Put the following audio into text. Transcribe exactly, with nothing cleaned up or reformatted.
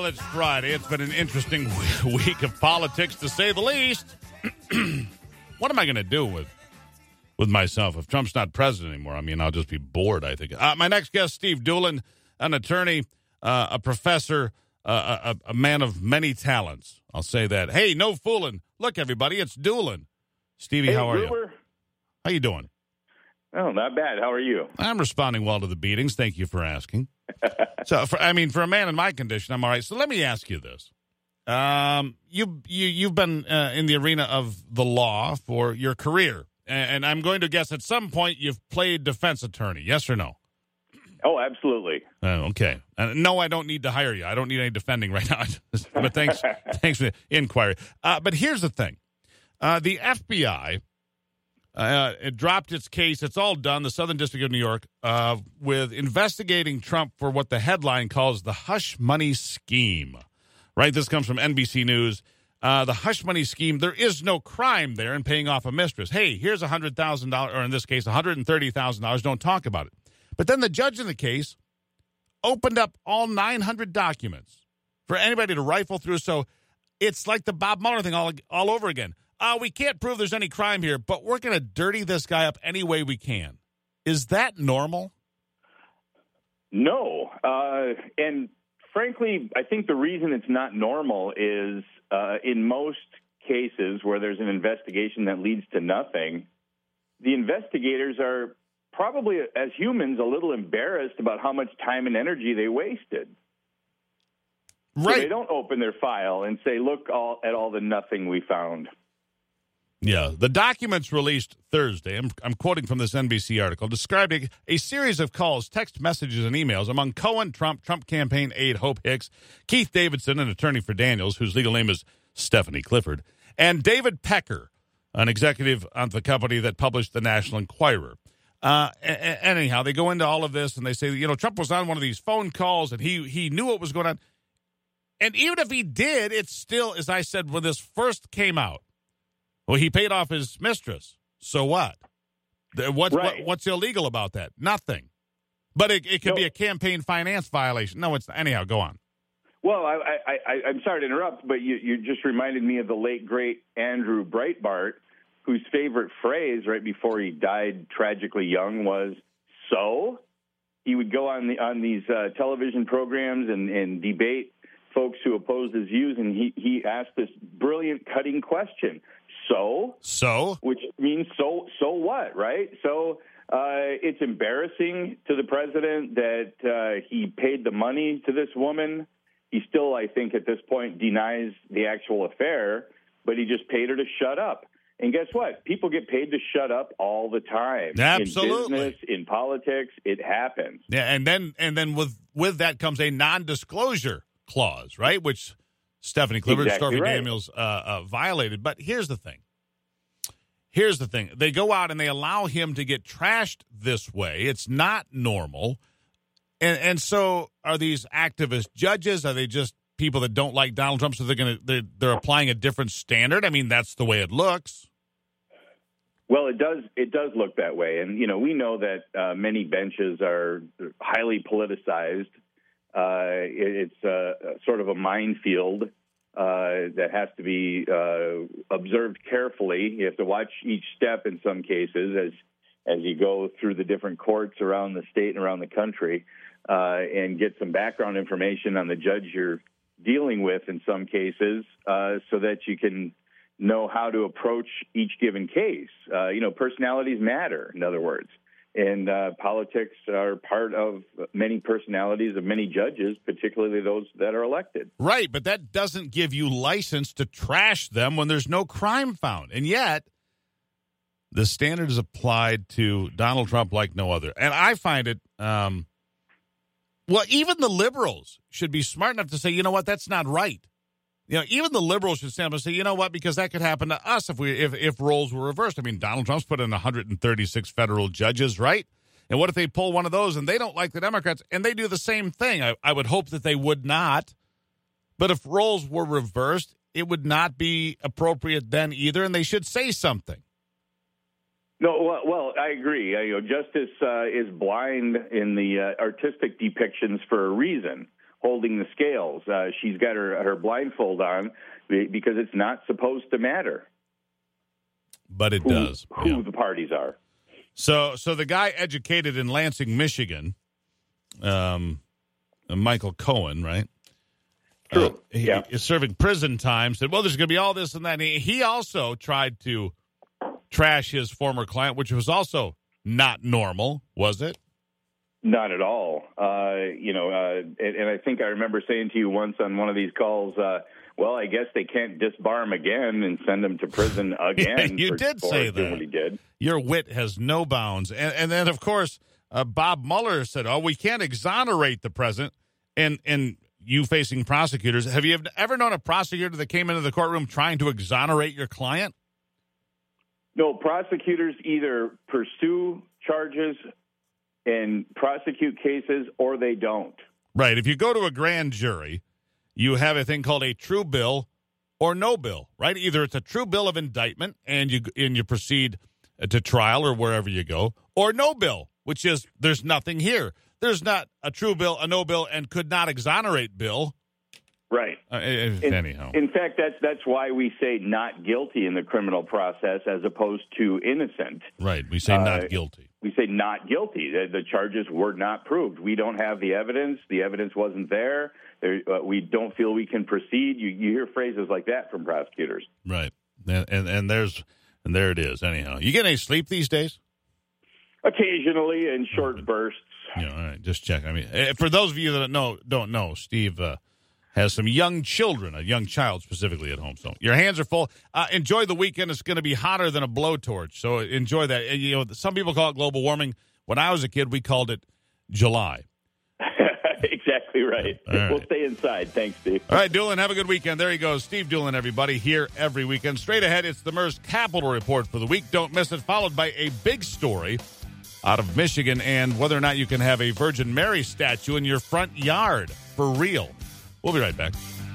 Well, it's Friday. It's been an interesting week of politics, to say the least. What am I going to do with with myself if Trump's not president anymore? I mean, I'll just be bored, I think. Uh, my next guest, Steve Doolan, an attorney, uh, a professor, uh, a, a man of many talents. I'll say that. Hey, no fooling. Look, everybody, it's Doolan. Stevie, hey, how are Gruber. you? How you doing? Oh, not bad. How are you? I'm responding well to the beatings. Thank you for asking. so, for, I mean, for a man in my condition, I'm all right. So let me ask you this. Um, you, you, you've been uh, in the arena of the law for your career. And, and I'm going to guess at some point you've played defense attorney. Yes or no? Oh, absolutely. Uh, okay. Uh, no, I don't need to hire you. I don't need any defending right now. But thanks, thanks for the inquiry. Uh, but here's the thing. Uh, the F B I... Uh, it dropped its case. It's all done. The Southern District of New York uh, with investigating Trump for what the headline calls the hush money scheme. Right? This comes from N B C News. Uh, the hush money scheme, there is no crime there in paying off a mistress. Hey, here's one hundred thousand dollars, or in this case, one hundred thirty thousand dollars. Don't talk about it. But then the judge in the case opened up all nine hundred documents for anybody to rifle through. So it's like the Bob Mueller thing all, all over again. Uh, we can't prove there's any crime here, but we're going to dirty this guy up any way we can. Is that normal? No. Uh, and frankly, I think the reason it's not normal is uh, in most cases where there's an investigation that leads to nothing, the investigators are probably, as humans, a little embarrassed about how much time and energy they wasted. Right. So they don't open their file and say, look all, at all the nothing we found. Yeah, the documents released Thursday, I'm, I'm quoting from this N B C article, described a, a series of calls, text messages, and emails among Cohen, Trump, Trump campaign aide Hope Hicks, Keith Davidson, an attorney for Daniels, whose legal name is Stephanie Clifford, and David Pecker, an executive on the company that published the National Enquirer. Uh, a- anyhow, they go into all of this, and they say, you know, Trump was on one of these phone calls, and he, he knew what was going on. And even if he did, it's still, as I said, when this first came out, well, he paid off his mistress. So what? What, right. what what's illegal about that? Nothing. But it, it could no. be a campaign finance violation. No, it's not. Anyhow, go on. Well, I, I, I, I'm sorry to interrupt, but you, you just reminded me of the late, great Andrew Breitbart, whose favorite phrase right before he died tragically young was, so? He would go on the on these uh, television programs and, and debate folks who opposed his views, and he, he asked this brilliant, cutting question. So? So? Which means so so what, right? So uh, it's embarrassing to the president that uh, he paid the money to this woman. He still, I think, at this point denies the actual affair, but he just paid her to shut up. And guess what? People get paid to shut up all the time. Absolutely. In business, in politics, it happens. Yeah, and then and then with, with that comes a non-disclosure clause, right, which Stephanie Clifford, exactly Stormy right. Daniels uh, uh, violated. But here's the thing. Here's the thing. They go out and they allow him to get trashed this way. It's not normal. And and so are these activist judges? Are they just people that don't like Donald Trump, so they're going to they're, they're applying a different standard? I mean, that's the way it looks. Well, it does. It does look that way, and you know we know that uh, many benches are highly politicized. Uh, it, it's uh, sort of a minefield uh, that has to be uh, observed carefully. You have to watch each step in some cases as as you go through the different courts around the state and around the country, uh, and get some background information on the judge you're dealing with in some cases, uh, so that you can know how to approach each given case. Uh, you know, personalities matter, in other words. And uh, politics are part of many personalities of many judges, particularly those that are elected. Right, but that doesn't give you license to trash them when there's no crime found. And yet, the standard is applied to Donald Trump like no other. And I find it, um, well, even the liberals should be smart enough to say, you know what, that's not right. You know, even the liberals should stand up and say, you know what, because that could happen to us if we if, if roles were reversed. I mean, Donald Trump's put in one hundred thirty-six federal judges, right? And what if they pull one of those and they don't like the Democrats and they do the same thing? I, I would hope that they would not. But if roles were reversed, it would not be appropriate then either, and they should say something. No, well, well I agree. Uh, you know, justice uh, is blind in the uh, artistic depictions for a reason. holding the scales. Uh, she's got her, her blindfold on because it's not supposed to matter. But it who, does. Who Yeah. the parties are. So, so the guy educated in Lansing, Michigan, um, Michael Cohen, right? True. Uh, he yeah. is serving prison time. Said, "Well, there's going to be all this and that." And he, he also tried to trash his former client, which was also not normal, was it? Not at all. Uh, you know, uh, and, and I think I remember saying to you once on one of these calls, uh, well, I guess they can't disbar him again and send him to prison again. You for, did for say doing that. What he did. Your wit has no bounds. And, and then, of course, uh, Bob Mueller said, oh, we can't exonerate the president. And, and you facing prosecutors, have you ever known a prosecutor that came into the courtroom trying to exonerate your client? No, prosecutors either pursue charges and prosecute cases or they don't. Right. If you go to a grand jury, you have a thing called a true bill or no bill, right? Either it's a true bill of indictment and you and you proceed to trial or wherever you go, or no bill, which is there's nothing here. There's not a true bill, a no bill, and could not exonerate bill. Right. Uh, in, anyhow. In fact, that's that's why we say not guilty in the criminal process as opposed to innocent. Right. We say not uh, guilty. We say not guilty. The, the charges were not proved. We don't have the evidence. The evidence wasn't there. there uh, we don't feel we can proceed. You, you hear phrases like that from prosecutors. Right. And, and and there's and there it is. Anyhow, you get any sleep these days? Occasionally, in short bursts. Yeah. All right. Just check. I mean, for those of you that don't know, don't know, Steve uh, has some young children, a young child specifically at home. So your hands are full. Uh, enjoy the weekend. It's going to be hotter than a blowtorch. So enjoy that. And, you know, some people call it global warming. When I was a kid, we called it July. Exactly right. right. We'll stay inside. Thanks, Steve. All right, Doolin, have a good weekend. There he goes. Steve Doolin, everybody, here every weekend. Straight ahead, it's the MERS Capital Report for the week. Don't miss it, followed by a big story out of Michigan and whether or not you can have a Virgin Mary statue in your front yard for real. We'll be right back.